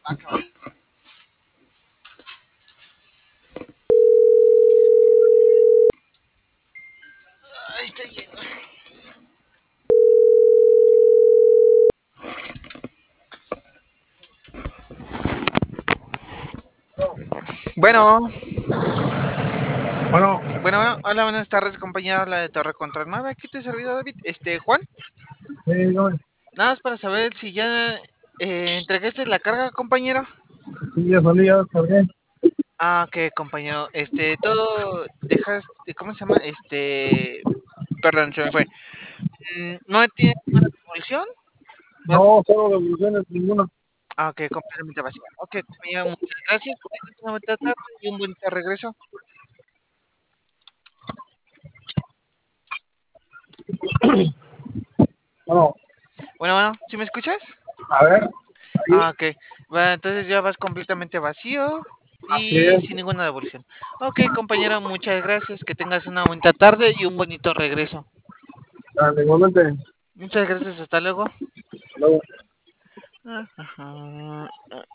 Ah, cabrón. Ay, está lleno. Bueno, Bueno, hola, buenas tardes, compañera, la de Torre Contra Nada. ¿Qué te he servido, David? Juan, no, nada más para saber si ya entregaste la carga, compañero. sí, ya salí, ya cargué. Ah, ok, compañero. Todo dejaste, ¿cómo se llama? Perdón, se me fue. ¿No tiene ninguna devolución? No, solo devoluciones, ninguna. Ah, ok, completamente vacía. Ok, compañero, muchas gracias. Que tengas una buena tarde y un buen regreso. Bueno, Bueno, ¿sí me escuchas? a ver, ahí, Ah, ok. Bueno, entonces ya vas completamente vacío así y es. sin ninguna devolución. Ok, compañero, muchas gracias. Que tengas una bonita tarde y un bonito regreso. Igualmente, Muchas gracias, hasta luego. luego. Ajá.